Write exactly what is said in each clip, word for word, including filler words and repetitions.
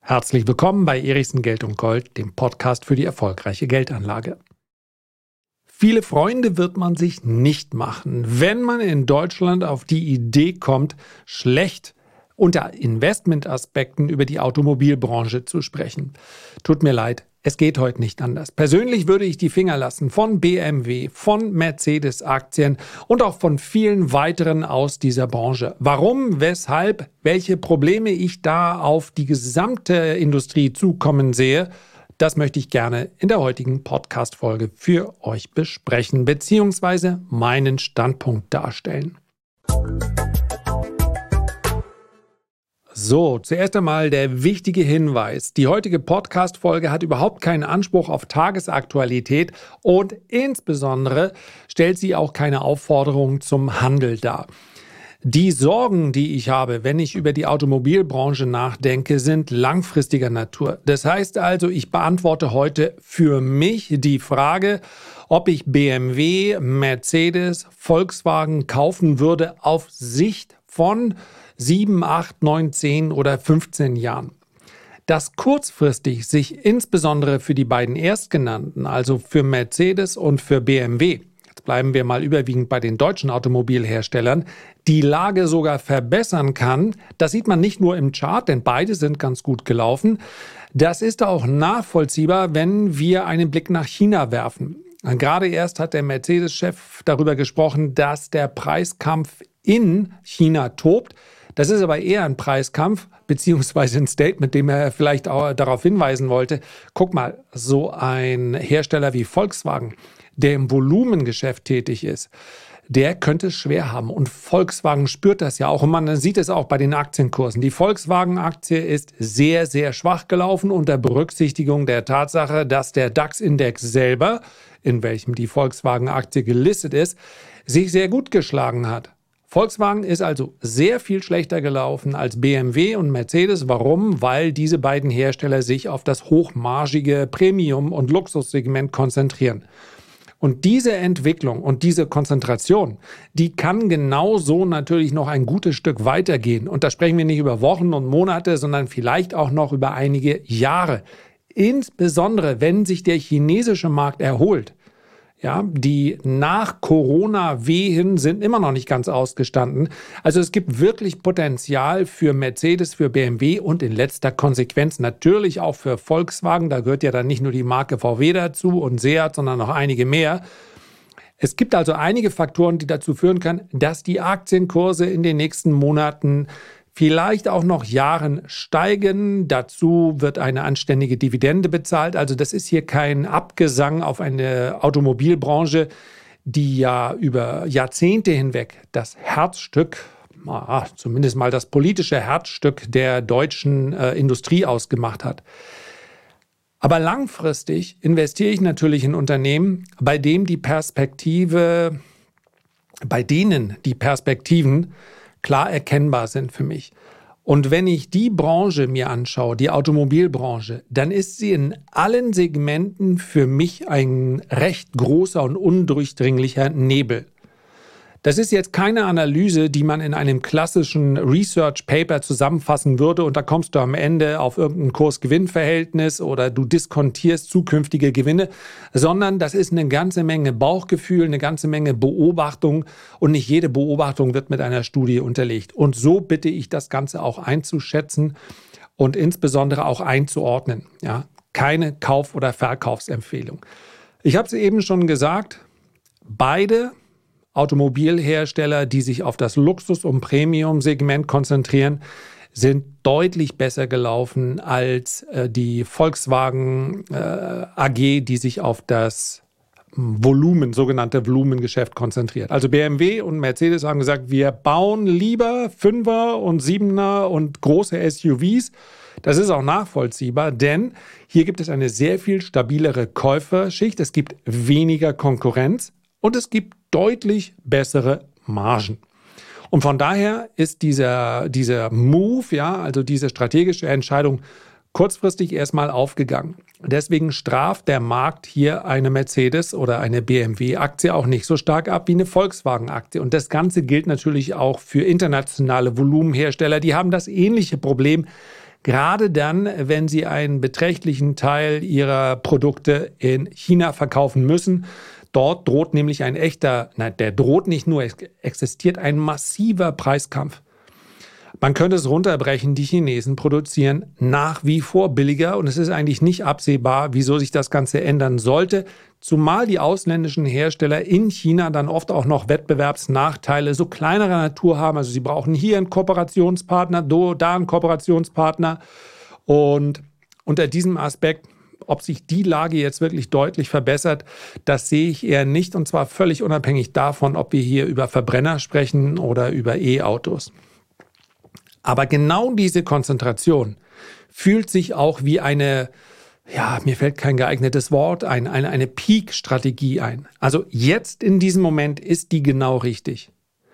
Herzlich willkommen bei Erichsen Geld und Gold, dem Podcast für die erfolgreiche Geldanlage. Viele Freunde wird man sich nicht machen, wenn man in Deutschland auf die Idee kommt, schlecht unter Investmentaspekten über die Automobilbranche zu sprechen. Tut mir leid, es geht heute nicht anders. Persönlich würde ich die Finger lassen von B M W, von Mercedes-Aktien und auch von vielen weiteren aus dieser Branche. Warum, weshalb, welche Probleme ich da auf die gesamte Industrie zukommen sehe, das möchte ich gerne in der heutigen Podcast-Folge für euch besprechen bzw. meinen Standpunkt darstellen. So, zuerst einmal der wichtige Hinweis. Die heutige Podcast-Folge hat überhaupt keinen Anspruch auf Tagesaktualität und insbesondere stellt sie auch keine Aufforderung zum Handel dar. Die Sorgen, die ich habe, wenn ich über die Automobilbranche nachdenke, sind langfristiger Natur. Das heißt also, ich beantworte heute für mich die Frage, ob ich B M W, Mercedes, Volkswagen kaufen würde auf Sicht von sieben, acht, neun, zehn oder fünfzehn Jahren. Dass kurzfristig sich insbesondere für die beiden Erstgenannten, also für Mercedes und für B M W, jetzt bleiben wir mal überwiegend bei den deutschen Automobilherstellern, die Lage sogar verbessern kann, das sieht man nicht nur im Chart, denn beide sind ganz gut gelaufen. Das ist auch nachvollziehbar, wenn wir einen Blick nach China werfen. Gerade erst hat der Mercedes-Chef darüber gesprochen, dass der Preiskampf in China tobt. Das ist aber eher ein Preiskampf, beziehungsweise ein Statement, dem er vielleicht auch darauf hinweisen wollte. Guck mal, so ein Hersteller wie Volkswagen, der im Volumengeschäft tätig ist, der könnte es schwer haben. Und Volkswagen spürt das ja auch. Und man sieht es auch bei den Aktienkursen. Die Volkswagen-Aktie ist sehr, sehr schwach gelaufen unter Berücksichtigung der Tatsache, dass der DAX-Index selber, in welchem die Volkswagen-Aktie gelistet ist, sich sehr gut geschlagen hat. Volkswagen ist also sehr viel schlechter gelaufen als B M W und Mercedes. Warum? Weil diese beiden Hersteller sich auf das hochmargige Premium- und Luxussegment konzentrieren. Und diese Entwicklung und diese Konzentration, die kann genauso natürlich noch ein gutes Stück weitergehen. Und da sprechen wir nicht über Wochen und Monate, sondern vielleicht auch noch über einige Jahre. Insbesondere, wenn sich der chinesische Markt erholt. Ja, die Nach-Corona-Wehen sind immer noch nicht ganz ausgestanden. Also es gibt wirklich Potenzial für Mercedes, für B M W und in letzter Konsequenz natürlich auch für Volkswagen. Da gehört ja dann nicht nur die Marke V W dazu und Seat, sondern noch einige mehr. Es gibt also einige Faktoren, die dazu führen können, dass die Aktienkurse in den nächsten Monaten vielleicht auch noch Jahren steigen. Dazu wird eine anständige Dividende bezahlt. Also das ist hier kein Abgesang auf eine Automobilbranche, die ja über Jahrzehnte hinweg das Herzstück, ah, zumindest mal das politische Herzstück der deutschen äh, Industrie ausgemacht hat. Aber langfristig investiere ich natürlich in Unternehmen, bei dem die Perspektive, bei denen die Perspektiven klar erkennbar sind für mich. Und wenn ich die Branche mir anschaue, die Automobilbranche, dann ist sie in allen Segmenten für mich ein recht großer und undurchdringlicher Nebel. Das ist jetzt keine Analyse, die man in einem klassischen Research Paper zusammenfassen würde und da kommst du am Ende auf irgendein Kurs-Gewinn-Verhältnis oder du diskontierst zukünftige Gewinne, sondern das ist eine ganze Menge Bauchgefühl, eine ganze Menge Beobachtung und nicht jede Beobachtung wird mit einer Studie unterlegt. Und so bitte ich das Ganze auch einzuschätzen und insbesondere auch einzuordnen. Ja, keine Kauf- oder Verkaufsempfehlung. Ich habe es eben schon gesagt, beide Automobilhersteller, die sich auf das Luxus- und Premium-Segment konzentrieren, sind deutlich besser gelaufen als äh, die Volkswagen äh, A G, die sich auf das Volumen, sogenannte Volumengeschäft konzentriert. Also B M W und Mercedes haben gesagt, wir bauen lieber Fünfer und Siebener und große S U Vs. Das ist auch nachvollziehbar, denn hier gibt es eine sehr viel stabilere Käuferschicht. Es gibt weniger Konkurrenz. Und es gibt deutlich bessere Margen. Und von daher ist dieser, dieser Move, ja, also diese strategische Entscheidung kurzfristig erstmal aufgegangen. Deswegen straft der Markt hier eine Mercedes- oder eine B M W-Aktie auch nicht so stark ab wie eine Volkswagen-Aktie. Und das Ganze gilt natürlich auch für internationale Volumenhersteller. Die haben das ähnliche Problem. Gerade dann, wenn sie einen beträchtlichen Teil ihrer Produkte in China verkaufen müssen. Dort droht nämlich ein echter, nein, der droht nicht nur, es existiert ein massiver Preiskampf. Man könnte es runterbrechen, die Chinesen produzieren nach wie vor billiger und es ist eigentlich nicht absehbar, wieso sich das Ganze ändern sollte, zumal die ausländischen Hersteller in China dann oft auch noch Wettbewerbsnachteile so kleinerer Natur haben. Also sie brauchen hier einen Kooperationspartner, da einen Kooperationspartner und unter diesem Aspekt, ob sich die Lage jetzt wirklich deutlich verbessert, das sehe ich eher nicht und zwar völlig unabhängig davon, ob wir hier über Verbrenner sprechen oder über E-Autos. Aber genau diese Konzentration fühlt sich auch wie eine, ja, mir fällt kein geeignetes Wort ein, eine, eine Peak-Strategie ein. Also jetzt in diesem Moment ist die genau richtig.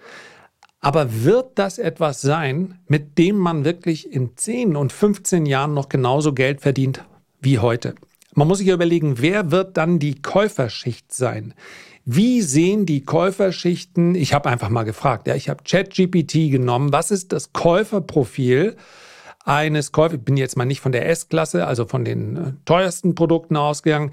Aber wird das etwas sein, mit dem man wirklich in zehn und fünfzehn Jahren noch genauso Geld verdient wie heute? Man muss sich überlegen, wer wird dann die Käuferschicht sein? Wie sehen die Käuferschichten, ich habe einfach mal gefragt, ja, ich habe ChatGPT genommen, was ist das Käuferprofil eines Käufers, ich bin jetzt mal nicht von der S-Klasse, also von den äh, teuersten Produkten ausgegangen,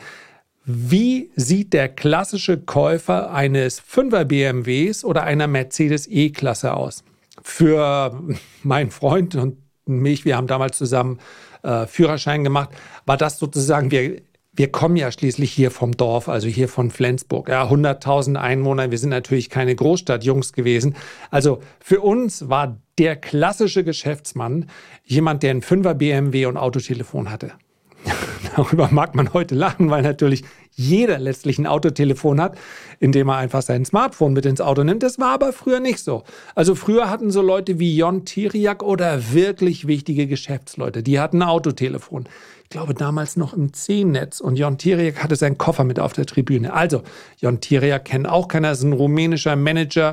wie sieht der klassische Käufer eines Fünfer B M Ws oder einer Mercedes E-Klasse aus? Für meinen Freund und mich, wir haben damals zusammen äh, Führerschein gemacht, war das sozusagen, wir Wir kommen ja schließlich hier vom Dorf, also hier von Flensburg. Ja, hunderttausend Einwohner, wir sind natürlich keine Großstadtjungs gewesen. Also für uns war der klassische Geschäftsmann jemand, der einen Fünfer B M W und Autotelefon hatte. Darüber mag man heute lachen, weil natürlich jeder letztlich ein Autotelefon hat, indem er einfach sein Smartphone mit ins Auto nimmt. Das war aber früher nicht so. Also früher hatten so Leute wie Jon Tiriak oder wirklich wichtige Geschäftsleute, die hatten ein Autotelefon. Ich glaube damals noch im C-Netz und Jon Tiriak hatte seinen Koffer mit auf der Tribüne. Also Jon Tiriak kennt auch keiner, ist ein rumänischer Manager,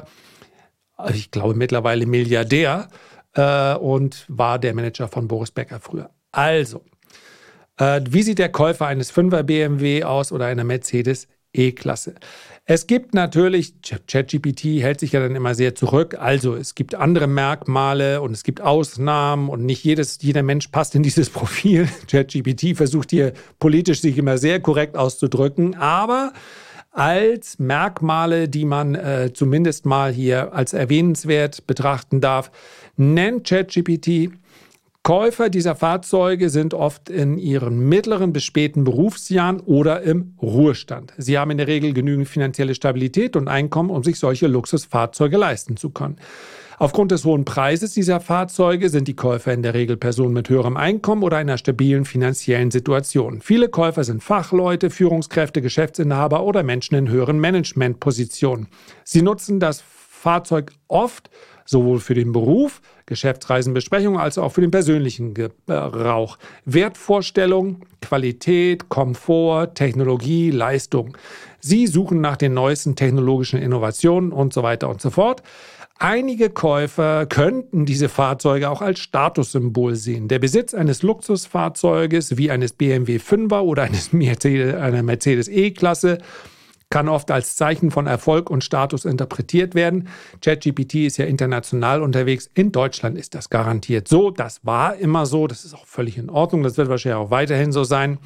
ich glaube mittlerweile Milliardär äh, und war der Manager von Boris Becker früher. Also, äh, wie sieht der Käufer eines Fünfer B M W aus oder einer Mercedes E-Klasse? Es gibt natürlich, ChatGPT hält sich ja dann immer sehr zurück, also es gibt andere Merkmale und es gibt Ausnahmen und nicht jedes, jeder Mensch passt in dieses Profil. ChatGPT versucht hier politisch sich immer sehr korrekt auszudrücken, aber als Merkmale, die man äh, zumindest mal hier als erwähnenswert betrachten darf, nennt ChatGPT: Käufer dieser Fahrzeuge sind oft in ihren mittleren bis späten Berufsjahren oder im Ruhestand. Sie haben in der Regel genügend finanzielle Stabilität und Einkommen, um sich solche Luxusfahrzeuge leisten zu können. Aufgrund des hohen Preises dieser Fahrzeuge sind die Käufer in der Regel Personen mit höherem Einkommen oder einer stabilen finanziellen Situation. Viele Käufer sind Fachleute, Führungskräfte, Geschäftsinhaber oder Menschen in höheren Managementpositionen. Sie nutzen das Fahrzeug oft sowohl für den Beruf, Geschäftsreisen, Besprechungen, als auch für den persönlichen Gebrauch. Wertvorstellung, Qualität, Komfort, Technologie, Leistung. Sie suchen nach den neuesten technologischen Innovationen und so weiter und so fort. Einige Käufer könnten diese Fahrzeuge auch als Statussymbol sehen. Der Besitz eines Luxusfahrzeuges wie eines B M W Fünfer oder eines Mercedes, einer Mercedes E-Klasse kann oft als Zeichen von Erfolg und Status interpretiert werden. ChatGPT ist ja international unterwegs. In Deutschland ist das garantiert so. Das war immer so. Das ist auch völlig in Ordnung. Das wird wahrscheinlich auch weiterhin so sein.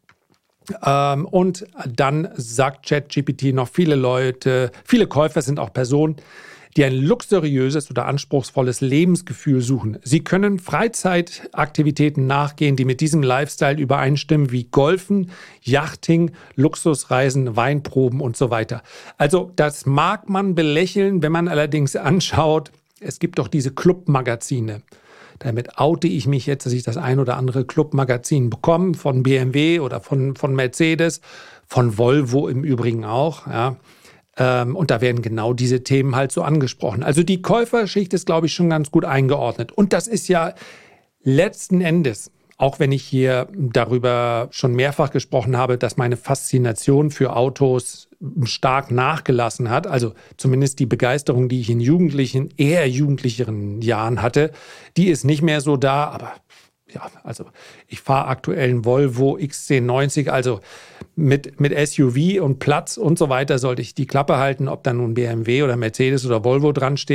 Ähm, und dann sagt ChatGPT noch, viele Leute, viele Käufer sind auch Personen, die ein luxuriöses oder anspruchsvolles Lebensgefühl suchen. Sie können Freizeitaktivitäten nachgehen, die mit diesem Lifestyle übereinstimmen, wie Golfen, Yachting, Luxusreisen, Weinproben und so weiter. Also das mag man belächeln, wenn man allerdings anschaut, es gibt doch diese Clubmagazine. Damit oute ich mich jetzt, dass ich das ein oder andere Clubmagazin bekomme, von B M W oder von, von Mercedes, von Volvo im Übrigen auch, ja. Und da werden genau diese Themen halt so angesprochen. Also die Käuferschicht ist, glaube ich, schon ganz gut eingeordnet. Und das ist ja letzten Endes, auch wenn ich hier darüber schon mehrfach gesprochen habe, dass meine Faszination für Autos stark nachgelassen hat, also zumindest die Begeisterung, die ich in jugendlichen, eher jugendlicheren Jahren hatte, die ist nicht mehr so da, aber ja, also ich fahre aktuell einen Volvo X C neunzig, also mit, mit S U V und Platz und so weiter sollte ich die Klappe halten, ob da nun B M W oder Mercedes oder Volvo dran steht.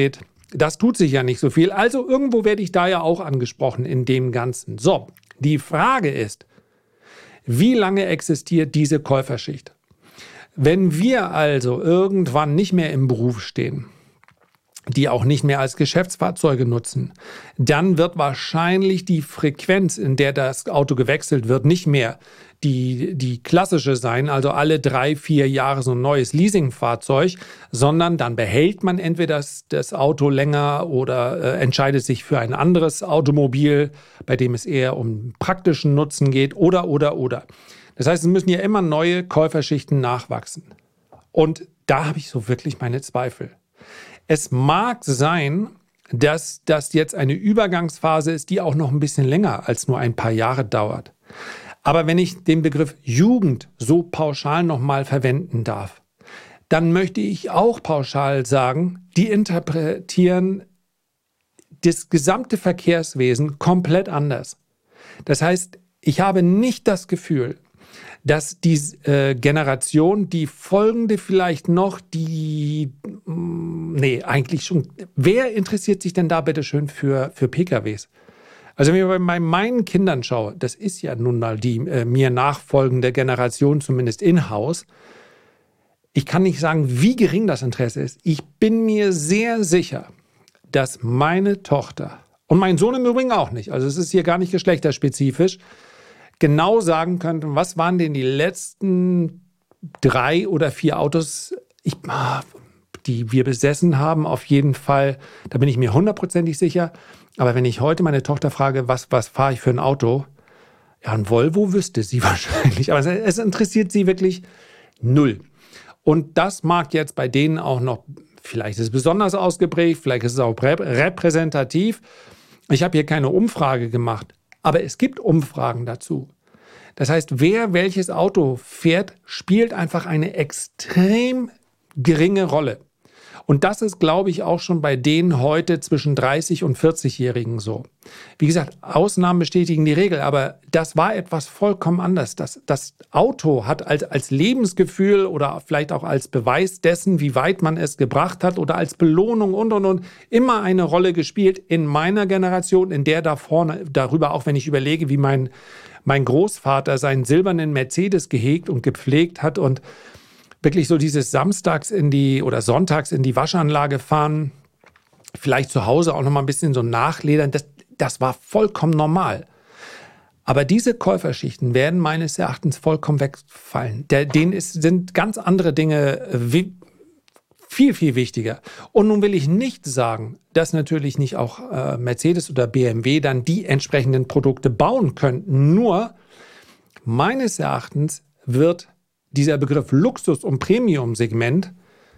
das tut sich ja nicht so viel. Also irgendwo werde ich da ja auch angesprochen in dem Ganzen. So, die Frage ist, wie lange existiert diese Käuferschicht? Wenn wir also irgendwann nicht mehr im Beruf stehen, die auch nicht mehr als Geschäftsfahrzeuge nutzen, dann wird wahrscheinlich die Frequenz, in der das Auto gewechselt wird, nicht mehr die, die klassische sein, also alle drei, vier Jahre so ein neues Leasingfahrzeug, sondern dann behält man entweder das, das Auto länger oder äh, entscheidet sich für ein anderes Automobil, bei dem es eher um praktischen Nutzen geht oder, oder, oder. Das heißt, es müssen ja immer neue Käuferschichten nachwachsen. Und da habe ich so wirklich meine Zweifel. Es mag sein, dass das jetzt eine Übergangsphase ist, die auch noch ein bisschen länger als nur ein paar Jahre dauert. Aber wenn ich den Begriff Jugend so pauschal nochmal verwenden darf, dann möchte ich auch pauschal sagen, die interpretieren das gesamte Verkehrswesen komplett anders. Das heißt, ich habe nicht das Gefühl, dass die äh, Generation, die folgende vielleicht noch, die, mh, nee, eigentlich schon, wer interessiert sich denn da bitte schön für, für P K Ws? Also wenn ich bei meinen Kindern schaue, das ist ja nun mal die äh, mir nachfolgende Generation, zumindest in-house. Ich kann nicht sagen, wie gering das Interesse ist. Ich bin mir sehr sicher, dass meine Tochter und mein Sohn im Übrigen auch nicht, also es ist hier gar nicht geschlechterspezifisch, genau sagen könnten, was waren denn die letzten drei oder vier Autos, ich, die wir besessen haben, auf jeden Fall, da bin ich mir hundertprozentig sicher. Aber wenn ich heute meine Tochter frage, was, was fahre ich für ein Auto, ja, ein Volvo wüsste sie wahrscheinlich. Aber es, es interessiert sie wirklich null. Und das mag jetzt bei denen auch noch, vielleicht ist es besonders ausgeprägt, vielleicht ist es auch repräsentativ. Ich habe hier keine Umfrage gemacht. Aber es gibt Umfragen dazu. Das heißt, wer welches Auto fährt, spielt einfach eine extrem geringe Rolle. Und das ist, glaube ich, auch schon bei denen heute zwischen dreißig- und vierzig-Jährigen so. Wie gesagt, Ausnahmen bestätigen die Regel, aber das war etwas vollkommen anders. Das, das Auto hat als, als Lebensgefühl oder vielleicht auch als Beweis dessen, wie weit man es gebracht hat oder als Belohnung und, und, und immer eine Rolle gespielt in meiner Generation, in der da vorne, darüber auch wenn ich überlege, wie mein, mein Großvater seinen silbernen Mercedes gehegt und gepflegt hat und wirklich so dieses Samstags in die oder Sonntags in die Waschanlage fahren, vielleicht zu Hause auch noch mal ein bisschen so nachledern, das, das war vollkommen normal. Aber diese Käuferschichten werden meines Erachtens vollkommen wegfallen. Der, denen ist, sind ganz andere Dinge wie, viel, viel wichtiger. Und nun will ich nicht sagen, dass natürlich nicht auch äh, Mercedes oder B M W dann die entsprechenden Produkte bauen könnten. Nur meines Erachtens wird dieser Begriff Luxus- und Premium-Segment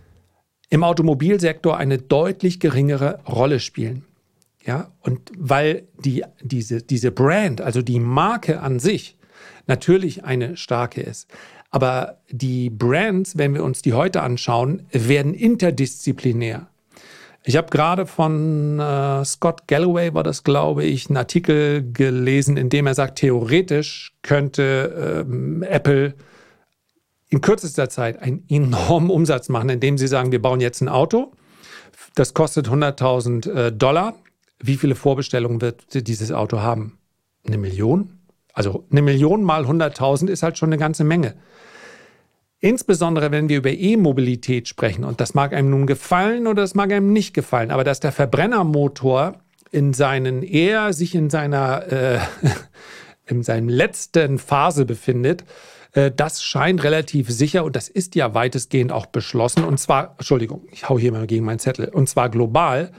im Automobilsektor eine deutlich geringere Rolle spielen. Ja, und weil die, diese, diese Brand, also die Marke an sich, natürlich eine starke ist. Aber die Brands, wenn wir uns die heute anschauen, werden interdisziplinär. Ich habe gerade von äh, Scott Galloway, war das glaube ich, einen Artikel gelesen, in dem er sagt, theoretisch könnte ähm, Apple in kürzester Zeit einen enormen Umsatz machen, indem sie sagen, wir bauen jetzt ein Auto, das kostet hunderttausend äh, Dollar. Wie viele Vorbestellungen wird dieses Auto haben? Eine Million? Also eine Million mal hunderttausend ist halt schon eine ganze Menge. Insbesondere, wenn wir über E-Mobilität sprechen, und das mag einem nun gefallen oder das mag einem nicht gefallen, aber dass der Verbrennermotor in seinen eher sich in seiner äh, in seinem letzten Phase befindet, das scheint relativ sicher und das ist ja weitestgehend auch beschlossen und zwar, Entschuldigung, ich hau hier mal gegen meinen Zettel, und zwar global.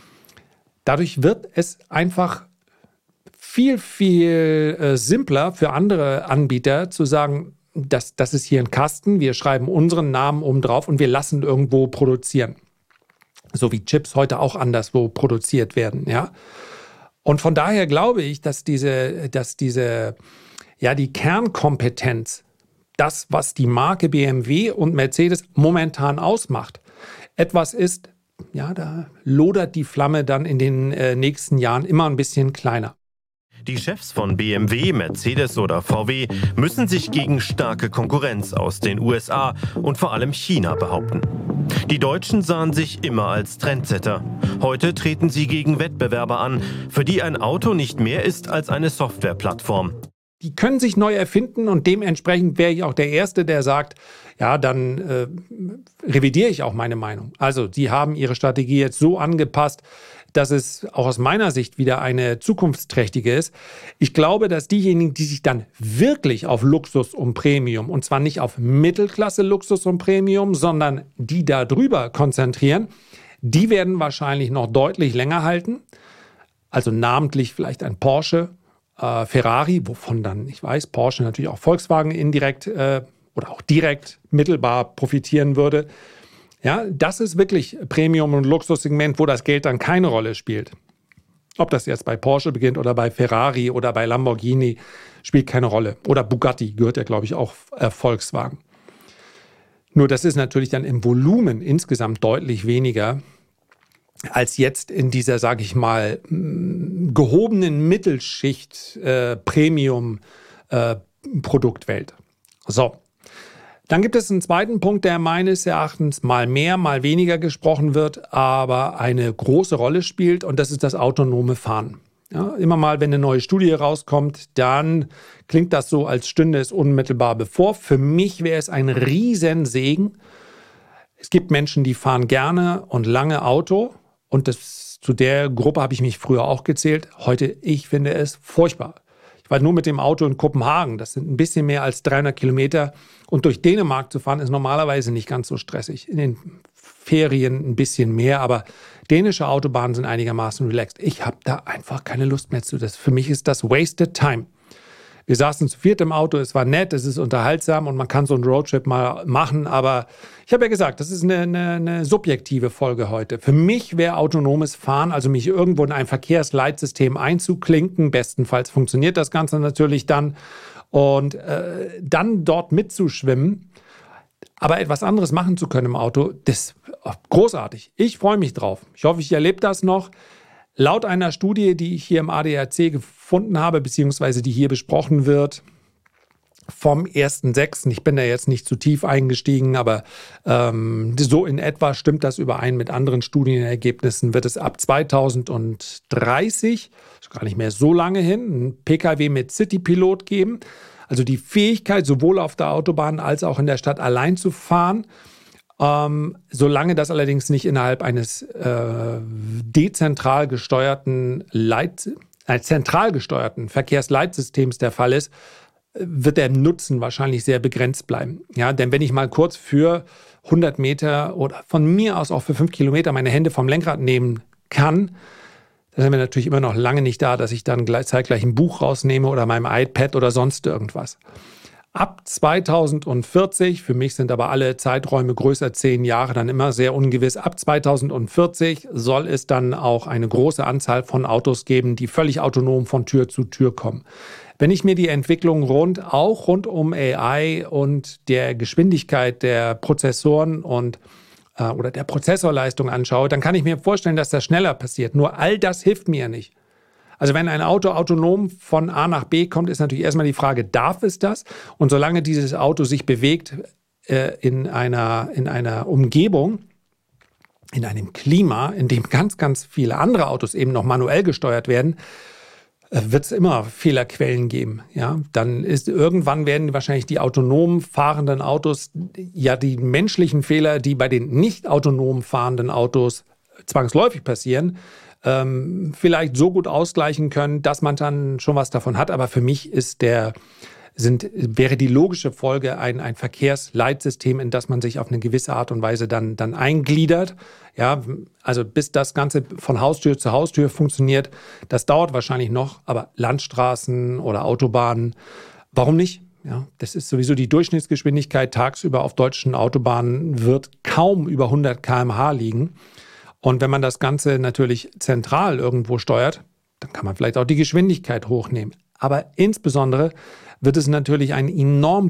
Dadurch wird es einfach viel, viel äh, simpler für andere Anbieter zu sagen, das, das ist hier ein Kasten, wir schreiben unseren Namen oben drauf und wir lassen irgendwo produzieren. So wie Chips heute auch anderswo produziert werden, ja. Und von daher glaube ich, dass diese, dass diese, ja, die Kernkompetenz, das, was die Marke B M W und Mercedes momentan ausmacht, etwas ist, ja, da lodert die Flamme dann in den äh, nächsten Jahren immer ein bisschen kleiner. Die Chefs von B M W, Mercedes oder V W müssen sich gegen starke Konkurrenz aus den U S A und vor allem China behaupten. Die Deutschen sahen sich immer als Trendsetter. Heute treten sie gegen Wettbewerber an, für die ein Auto nicht mehr ist als eine Softwareplattform. Die können sich neu erfinden und dementsprechend wäre ich auch der Erste, der sagt, ja, dann äh, revidiere ich auch meine Meinung. Also, sie haben ihre Strategie jetzt so angepasst, dass es auch aus meiner Sicht wieder eine zukunftsträchtige ist. Ich glaube, dass diejenigen, die sich dann wirklich auf Luxus und Premium, und zwar nicht auf Mittelklasse Luxus und Premium, sondern die da drüber konzentrieren, die werden wahrscheinlich noch deutlich länger halten. Also namentlich vielleicht ein Porsche, äh, Ferrari, wovon dann, ich weiß, Porsche natürlich auch Volkswagen indirekt äh, oder auch direkt mittelbar profitieren würde. Ja, das ist wirklich Premium- und Luxussegment, wo das Geld dann keine Rolle spielt. Ob das jetzt bei Porsche beginnt oder bei Ferrari oder bei Lamborghini, spielt keine Rolle. Oder Bugatti gehört ja, glaube ich, auch äh, Volkswagen. Nur das ist natürlich dann im Volumen insgesamt deutlich weniger als jetzt in dieser, sage ich mal, gehobenen Mittelschicht äh, Premium-Produktwelt. Äh, so. Dann gibt es einen zweiten Punkt, der meines Erachtens mal mehr, mal weniger gesprochen wird, aber eine große Rolle spielt, und das ist das autonome Fahren. Ja, immer mal, wenn eine neue Studie rauskommt, dann klingt das so, als stünde es unmittelbar bevor. Für mich wäre es ein Riesensegen. Es gibt Menschen, die fahren gerne und lange Auto, und das, zu der Gruppe habe ich mich früher auch gezählt. Heute, ich finde es furchtbar. Ich war nur mit dem Auto in Kopenhagen, das sind ein bisschen mehr als dreihundert Kilometer. Und durch Dänemark zu fahren, ist normalerweise nicht ganz so stressig. In den Ferien ein bisschen mehr, aber dänische Autobahnen sind einigermaßen relaxed. Ich habe da einfach keine Lust mehr zu. Das, für mich ist das wasted time. Wir saßen zu viert im Auto, es war nett, es ist unterhaltsam und man kann so einen Roadtrip mal machen. Aber ich habe ja gesagt, das ist eine, eine, eine subjektive Folge heute. Für mich wäre autonomes Fahren, also mich irgendwo in ein Verkehrsleitsystem einzuklinken. Bestenfalls funktioniert das Ganze natürlich dann. Und äh, dann dort mitzuschwimmen, aber etwas anderes machen zu können im Auto, das ist großartig. Ich freue mich drauf. Ich hoffe, ich erlebe das noch. Laut einer Studie, die ich hier im A D A C gefunden habe, beziehungsweise die hier besprochen wird, vom ersten sechsten Ich bin da jetzt nicht zu tief eingestiegen, aber ähm, so in etwa stimmt das überein mit anderen Studienergebnissen, wird es ab zweitausenddreißig, ist gar nicht mehr so lange hin, einen Pkw mit City-Pilot geben. Also die Fähigkeit, sowohl auf der Autobahn als auch in der Stadt allein zu fahren. Ähm, solange das allerdings nicht innerhalb eines äh, dezentral gesteuerten Leit, äh, zentral gesteuerten Verkehrsleitsystems der Fall ist, wird der Nutzen wahrscheinlich sehr begrenzt bleiben. Ja, denn wenn ich mal kurz für hundert Meter oder von mir aus auch für fünf Kilometer meine Hände vom Lenkrad nehmen kann, dann sind wir natürlich immer noch lange nicht da, dass ich dann gleich, zeitgleich ein Buch rausnehme oder meinem iPad oder sonst irgendwas. Ab zweitausendvierzig, für mich sind aber alle Zeiträume größer zehn Jahre dann immer sehr ungewiss, ab zweitausendvierzig soll es dann auch eine große Anzahl von Autos geben, die völlig autonom von Tür zu Tür kommen. Wenn ich mir die Entwicklung rund, auch rund um A I und der Geschwindigkeit der Prozessoren und äh, oder der Prozessorleistung anschaue, dann kann ich mir vorstellen, dass das schneller passiert. Nur all das hilft mir nicht. Also wenn ein Auto autonom von A nach B kommt, ist natürlich erstmal die Frage, darf es das? Und solange dieses Auto sich bewegt äh, in einer, in einer Umgebung, in einem Klima, in dem ganz, ganz viele andere Autos eben noch manuell gesteuert werden, äh, wird es immer Fehlerquellen geben. Ja? Dann ist irgendwann werden wahrscheinlich die autonom fahrenden Autos ja die menschlichen Fehler, die bei den nicht autonom fahrenden Autos zwangsläufig passieren, Ähm, vielleicht so gut ausgleichen können, dass man dann schon was davon hat. Aber für mich ist der, sind, wäre die logische Folge ein, ein Verkehrsleitsystem, in das man sich auf eine gewisse Art und Weise dann, dann eingliedert. Ja, also bis das Ganze von Haustür zu Haustür funktioniert, das dauert wahrscheinlich noch. Aber Landstraßen oder Autobahnen, warum nicht? Ja, das ist sowieso die Durchschnittsgeschwindigkeit tagsüber auf deutschen Autobahnen wird kaum über hundert Kilometer pro Stunde liegen. Und wenn man das Ganze natürlich zentral irgendwo steuert, dann kann man vielleicht auch die Geschwindigkeit hochnehmen. Aber insbesondere wird es natürlich einen enormen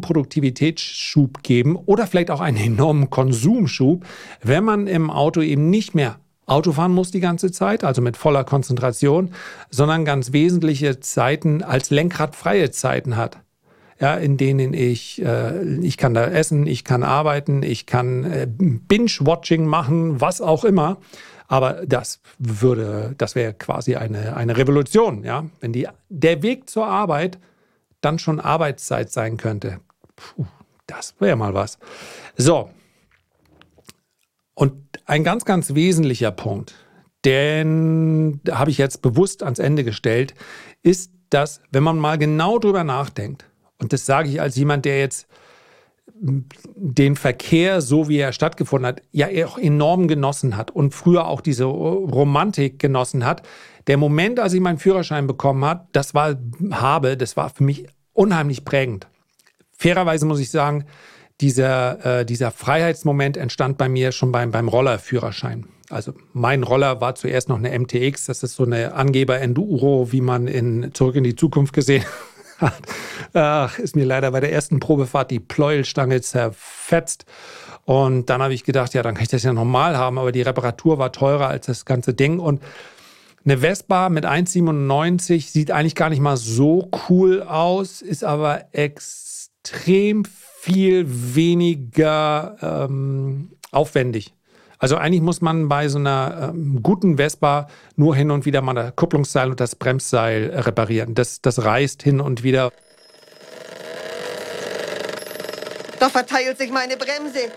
Produktivitätsschub geben oder vielleicht auch einen enormen Konsumschub, wenn man im Auto eben nicht mehr Auto fahren muss die ganze Zeit, also mit voller Konzentration, sondern ganz wesentliche Zeiten als lenkradfreie Zeiten hat. Ja, in denen ich, äh, ich kann da essen, ich kann arbeiten, ich kann äh, Binge-Watching machen, was auch immer. Aber das würde, das wäre quasi eine, eine Revolution, ja. Wenn die, der Weg zur Arbeit dann schon Arbeitszeit sein könnte. Puh, das wäre mal was. So. Und ein ganz, ganz wesentlicher Punkt, den habe ich jetzt bewusst ans Ende gestellt, ist, dass, wenn man mal genau drüber nachdenkt, und das sage ich als jemand, der jetzt den Verkehr, so wie er stattgefunden hat, ja auch enorm genossen hat und früher auch diese Romantik genossen hat. Der Moment, als ich meinen Führerschein bekommen hat, das war, habe, das war für mich unheimlich prägend. Fairerweise muss ich sagen, dieser, äh, dieser Freiheitsmoment entstand bei mir schon beim, beim Rollerführerschein. Also mein Roller war zuerst noch eine M T X, das ist so eine Angeber-Enduro, wie man in Zurück in die Zukunft gesehen hat. Ach, ist mir leider bei der ersten Probefahrt die Pleuelstange zerfetzt. Und dann habe ich gedacht, ja, dann kann ich das ja normal haben. Aber die Reparatur war teurer als das ganze Ding. Und eine Vespa mit eins Komma siebenundneunzig sieht eigentlich gar nicht mal so cool aus, ist aber extrem viel weniger ähm, aufwendig. Also eigentlich muss man bei so einer ähm, guten Vespa nur hin und wieder mal das Kupplungsseil und das Bremsseil reparieren. Das, das reißt hin und wieder. Da verteilt sich meine Bremse.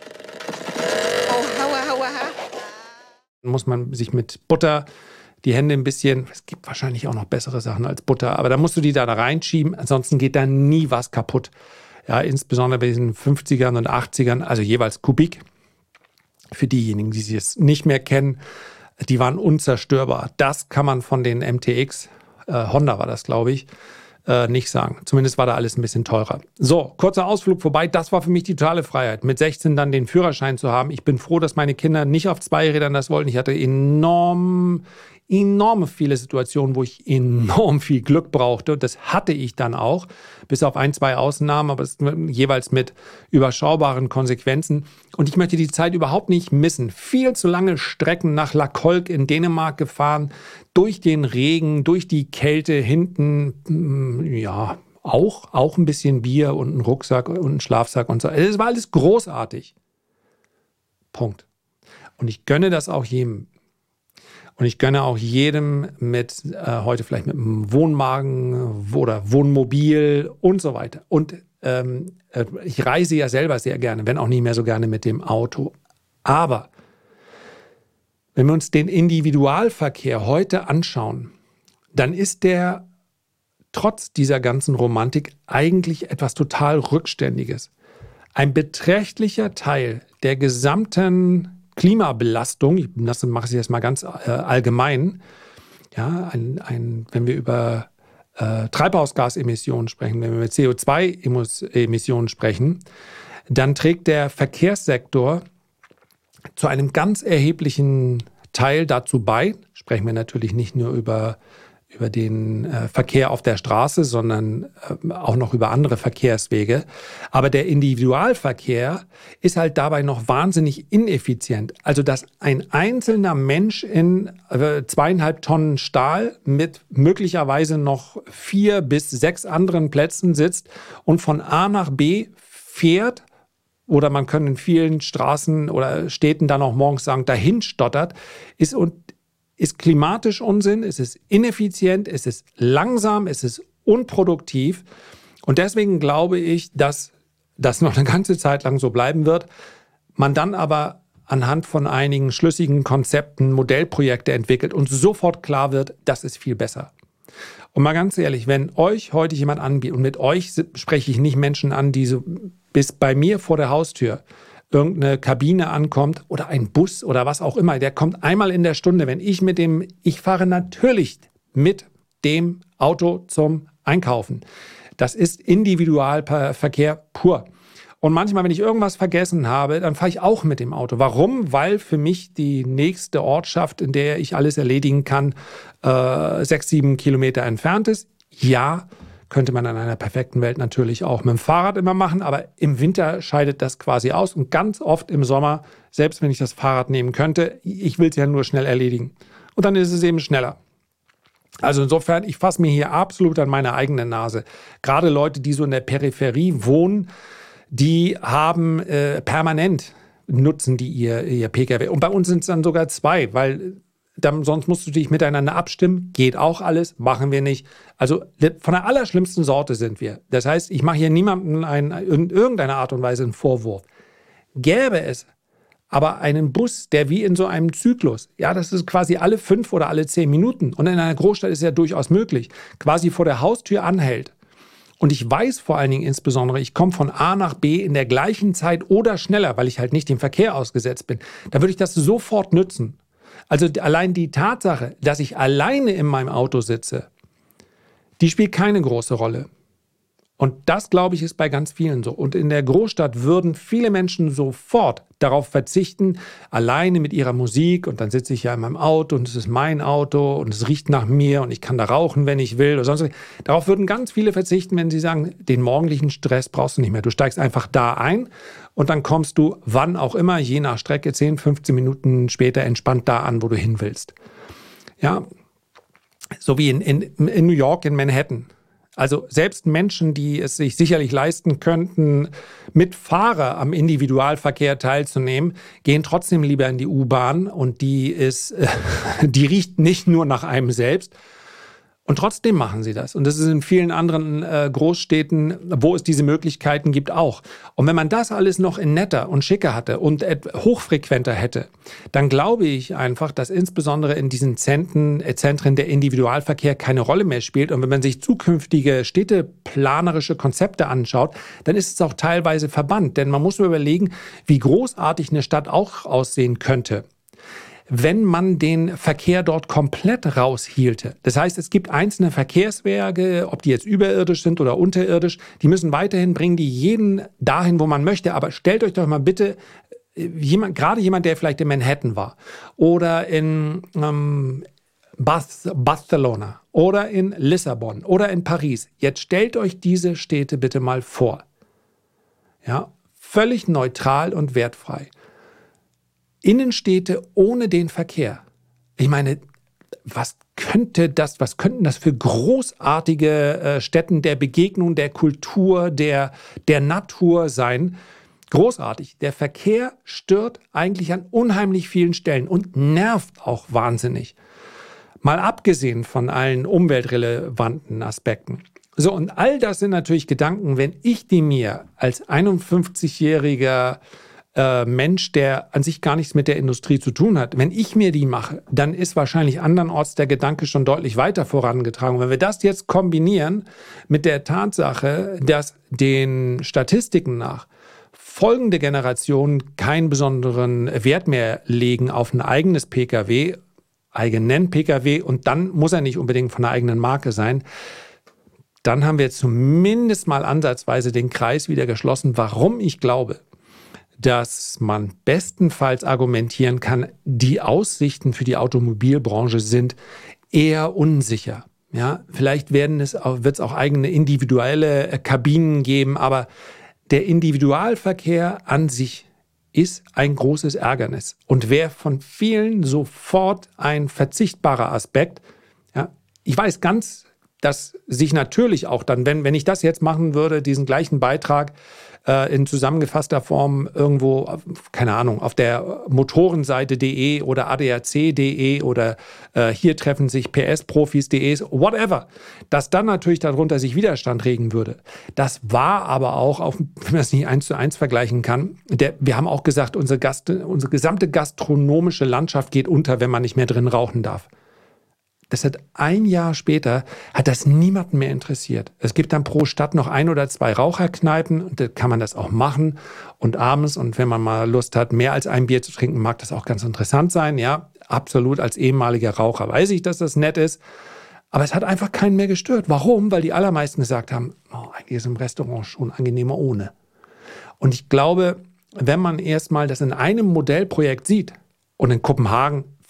Oh, haua, haua, ha. Dann muss man sich mit Butter die Hände ein bisschen, es gibt wahrscheinlich auch noch bessere Sachen als Butter, aber da musst du die da reinschieben, ansonsten geht da nie was kaputt. Ja, insbesondere bei diesen fünfzigern und achtzigern, also jeweils Kubik. Für diejenigen, die es nicht mehr kennen, die waren unzerstörbar. Das kann man von den M T X, äh, Honda war das, glaube ich, äh, nicht sagen. Zumindest war da alles ein bisschen teurer. So, kurzer Ausflug vorbei. Das war für mich die totale Freiheit, mit sechzehn dann den Führerschein zu haben. Ich bin froh, dass meine Kinder nicht auf Zweirädern das wollten. Ich hatte enorm, enorm viele Situationen, wo ich enorm viel Glück brauchte. Und das hatte ich dann auch, bis auf ein, zwei Ausnahmen, aber es, jeweils mit überschaubaren Konsequenzen. Und ich möchte die Zeit überhaupt nicht missen. Viel zu lange Strecken nach Lakolk in Dänemark gefahren, durch den Regen, durch die Kälte, hinten, ja, auch, auch ein bisschen Bier und ein Rucksack und ein Schlafsack und so. Es war alles großartig. Punkt. Und ich gönne das auch jedem. Und ich gönne auch jedem mit, äh, heute vielleicht mit einem Wohnwagen oder Wohnmobil und so weiter. Und ähm, ich reise ja selber sehr gerne, wenn auch nicht mehr so gerne mit dem Auto. Aber wenn wir uns den Individualverkehr heute anschauen, dann ist der trotz dieser ganzen Romantik eigentlich etwas total Rückständiges. Ein beträchtlicher Teil der gesamten Klimabelastung, ich mache es jetzt mal ganz äh, allgemein, ja, ein, ein, wenn wir über äh, Treibhausgasemissionen sprechen, wenn wir über C O zwei Emissionen sprechen, dann trägt der Verkehrssektor zu einem ganz erheblichen Teil dazu bei. Sprechen wir natürlich nicht nur über über den äh, Verkehr auf der Straße, sondern äh, auch noch über andere Verkehrswege. Aber der Individualverkehr ist halt dabei noch wahnsinnig ineffizient. Also, dass ein einzelner Mensch in äh, zweieinhalb Tonnen Stahl mit möglicherweise noch vier bis sechs anderen Plätzen sitzt und von A nach B fährt, oder man kann in vielen Straßen oder Städten dann auch morgens sagen, dahin stottert, ist und ist klimatisch Unsinn, es ist ineffizient, es ist langsam, es ist unproduktiv. Und deswegen glaube ich, dass das noch eine ganze Zeit lang so bleiben wird. Man dann aber anhand von einigen schlüssigen Konzepten Modellprojekte entwickelt und sofort klar wird, das ist viel besser. Und mal ganz ehrlich, wenn euch heute jemand anbietet, und mit euch spreche ich nicht Menschen an, die so bis bei mir vor der Haustür irgendeine Kabine ankommt oder ein Bus oder was auch immer, der kommt einmal in der Stunde, wenn ich mit dem, ich fahre natürlich mit dem Auto zum Einkaufen. Das ist Individualverkehr pur. Und manchmal, wenn ich irgendwas vergessen habe, dann fahre ich auch mit dem Auto. Warum? Weil für mich die nächste Ortschaft, in der ich alles erledigen kann, äh, sechs, sieben Kilometer entfernt ist. Ja, Könnte man in einer perfekten Welt natürlich auch mit dem Fahrrad immer machen, aber im Winter scheidet das quasi aus und ganz oft im Sommer, selbst wenn ich das Fahrrad nehmen könnte, ich will es ja nur schnell erledigen. Und dann ist es eben schneller. Also insofern, ich fasse mir hier absolut an meine eigene Nase. Gerade Leute, die so in der Peripherie wohnen, die haben äh, permanent, nutzen die ihr, ihr Pkw. Und bei uns sind es dann sogar zwei, weil dann, sonst musst du dich miteinander abstimmen. Geht auch alles, machen wir nicht. Also von der allerschlimmsten Sorte sind wir. Das heißt, ich mache hier niemandem ein, in irgendeiner Art und Weise einen Vorwurf. Gäbe es aber einen Bus, der wie in so einem Zyklus, ja, das ist quasi alle fünf oder alle zehn Minuten, und in einer Großstadt ist es ja durchaus möglich, quasi vor der Haustür anhält. Und ich weiß vor allen Dingen insbesondere, ich komme von A nach B in der gleichen Zeit oder schneller, weil ich halt nicht dem Verkehr ausgesetzt bin. Da würde ich das sofort nützen. Also allein die Tatsache, dass ich alleine in meinem Auto sitze, die spielt keine große Rolle. Und das, glaube ich, ist bei ganz vielen so. Und in der Großstadt würden viele Menschen sofort darauf verzichten, alleine mit ihrer Musik, und dann sitze ich ja in meinem Auto und es ist mein Auto und es riecht nach mir und ich kann da rauchen, wenn ich will oder sonst was. Darauf würden ganz viele verzichten, wenn sie sagen, den morgendlichen Stress brauchst du nicht mehr. Du steigst einfach da ein und dann kommst du, wann auch immer, je nach Strecke, zehn, fünfzehn Minuten später entspannt da an, wo du hin willst. Ja, so wie in, in, in New York, in Manhattan. Also selbst Menschen, die es sich sicherlich leisten könnten, mit Fahrer am Individualverkehr teilzunehmen, gehen trotzdem lieber in die U-Bahn, und die ist, die riecht nicht nur nach einem selbst. Und trotzdem machen sie das. Und das ist in vielen anderen äh, Großstädten, wo es diese Möglichkeiten gibt, auch. Und wenn man das alles noch in netter und schicker hatte und hochfrequenter hätte, dann glaube ich einfach, dass insbesondere in diesen Zentren, äh, Zentren der Individualverkehr keine Rolle mehr spielt. Und wenn man sich zukünftige städteplanerische Konzepte anschaut, dann ist es auch teilweise verbannt. Denn man muss nur überlegen, wie großartig eine Stadt auch aussehen könnte, wenn man den Verkehr dort komplett raushielte. Das heißt, es gibt einzelne Verkehrswerke, ob die jetzt überirdisch sind oder unterirdisch, die müssen weiterhin bringen, die jeden dahin, wo man möchte. Aber stellt euch doch mal bitte jemand, gerade jemand, der vielleicht in Manhattan war oder in ähm, Bas- Barcelona oder in Lissabon oder in Paris. Jetzt stellt euch diese Städte bitte mal vor. Ja, völlig neutral und wertfrei. Innenstädte ohne den Verkehr. Ich meine, was könnte das, was könnten das für großartige äh, Stätten der Begegnung, der Kultur, der, der Natur sein? Großartig. Der Verkehr stört eigentlich an unheimlich vielen Stellen und nervt auch wahnsinnig. Mal abgesehen von allen umweltrelevanten Aspekten. So, und all das sind natürlich Gedanken, wenn ich die mir als einundfünfzigjähriger Mensch, der an sich gar nichts mit der Industrie zu tun hat, wenn ich mir die mache, dann ist wahrscheinlich andernorts der Gedanke schon deutlich weiter vorangetragen. Wenn wir das jetzt kombinieren mit der Tatsache, dass den Statistiken nach folgende Generationen keinen besonderen Wert mehr legen auf ein eigenes Pkw, eigenen Pkw, und dann muss er nicht unbedingt von einer eigenen Marke sein, dann haben wir zumindest mal ansatzweise den Kreis wieder geschlossen, warum ich glaube, dass man bestenfalls argumentieren kann, die Aussichten für die Automobilbranche sind eher unsicher. Ja, vielleicht werden es auch, wird es auch eigene individuelle Kabinen geben, aber der Individualverkehr an sich ist ein großes Ärgernis und wäre von vielen sofort ein verzichtbarer Aspekt. Ja, ich weiß ganz, dass sich natürlich auch dann, wenn, wenn ich das jetzt machen würde, diesen gleichen Beitrag äh, in zusammengefasster Form irgendwo, keine Ahnung, auf der Motorenseite punkt de oder A D A C punkt de oder äh, hier treffen sich P S-Profis punkt de, whatever, dass dann natürlich darunter sich Widerstand regen würde. Das war aber auch, auch wenn man es nicht eins zu eins vergleichen kann, der, wir haben auch gesagt, unsere, Gast, unsere gesamte gastronomische Landschaft geht unter, wenn man nicht mehr drin rauchen darf. Das hat ein Jahr später, hat das niemanden mehr interessiert. Es gibt dann pro Stadt noch ein oder zwei Raucherkneipen und da kann man das auch machen. Und abends, und wenn man mal Lust hat, mehr als ein Bier zu trinken, mag das auch ganz interessant sein. Ja, absolut, als ehemaliger Raucher weiß ich, dass das nett ist. Aber es hat einfach keinen mehr gestört. Warum? Weil die allermeisten gesagt haben, oh, eigentlich ist im Restaurant schon angenehmer ohne. Und ich glaube, wenn man erstmal das in einem Modellprojekt sieht, und in Kopenhagen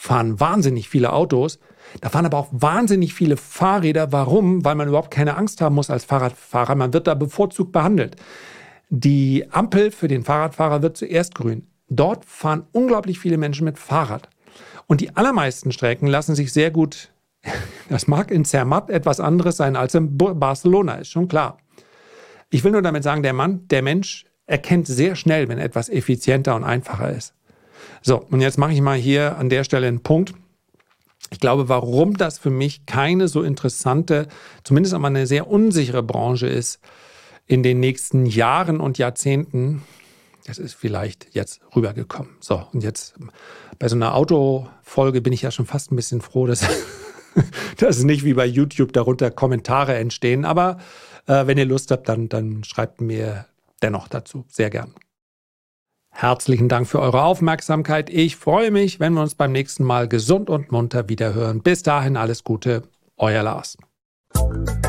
fahren wahnsinnig viele Autos. Da fahren aber auch wahnsinnig viele Fahrräder. Warum? Weil man überhaupt keine Angst haben muss als Fahrradfahrer. Man wird da bevorzugt behandelt. Die Ampel für den Fahrradfahrer wird zuerst grün. Dort fahren unglaublich viele Menschen mit Fahrrad. Und die allermeisten Strecken lassen sich sehr gut, das mag in Zermatt etwas anderes sein als in Barcelona, ist schon klar. Ich will nur damit sagen, der Mann, der Mensch erkennt sehr schnell, wenn etwas effizienter und einfacher ist. So, und jetzt mache ich mal hier an der Stelle einen Punkt. Ich glaube, warum das für mich keine so interessante, zumindest aber eine sehr unsichere Branche ist in den nächsten Jahren und Jahrzehnten, das ist vielleicht jetzt rübergekommen. So, und jetzt bei so einer Autofolge bin ich ja schon fast ein bisschen froh, dass, dass nicht wie bei YouTube darunter Kommentare entstehen. Aber äh, wenn ihr Lust habt, dann, dann schreibt mir dennoch dazu. Sehr gern. Herzlichen Dank für eure Aufmerksamkeit. Ich freue mich, wenn wir uns beim nächsten Mal gesund und munter wiederhören. Bis dahin alles Gute, euer Lars.